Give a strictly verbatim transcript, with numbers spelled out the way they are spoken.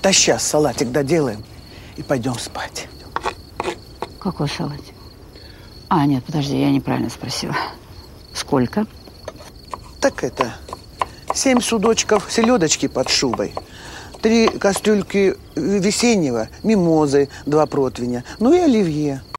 Да сейчас салатик доделаем и пойдем спать. Какой салатик? А, нет, подожди, я неправильно спросила. Сколько? Так это, семь судочков селедочки под шубой, три кастрюльки весеннего, мимозы, два противня, ну и оливье.